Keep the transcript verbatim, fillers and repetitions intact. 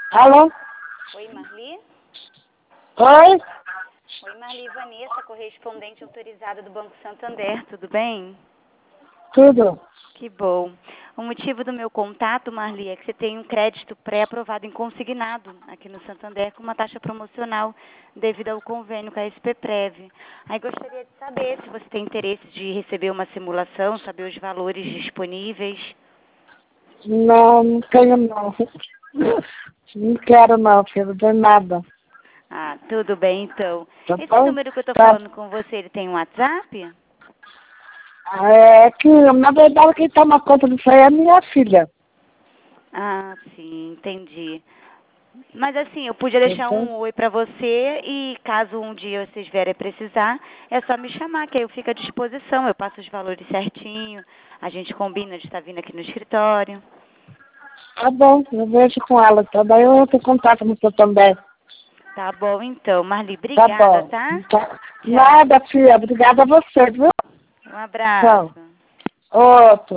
Alô? Oi, Marli? Oi? Oi, Marli. Vanessa, correspondente autorizada do Banco Santander, tudo bem? Tudo? Que bom. O motivo do meu contato, Marli, é que você tem um crédito pré-aprovado em consignado aqui no Santander com uma taxa promocional devido ao convênio com a S P Prev. Aí gostaria de saber se você tem interesse de receber uma simulação, saber os valores disponíveis. Não, não tenho não. Não quero não, filho, de nada. Ah, tudo bem então. Tá Esse bom? número que eu estou Tá. falando com você, ele tem um WhatsApp? É que, na verdade, quem toma conta disso aí é minha filha. Ah, sim, entendi. Mas assim, eu podia deixar Então, um oi pra você e caso um dia vocês vierem precisar, é só me chamar, que aí eu fico à disposição. Eu passo os valores certinho, a gente combina de estar vindo aqui no escritório. tá bom, eu vejo com ela. Tá daí eu entro em contato com você também. Tá bom então, Marli, Tá obrigada, bom. tá? Tá. Tchau. Nada, filha. Obrigada a você, viu? Um abraço. Tchau. Outro.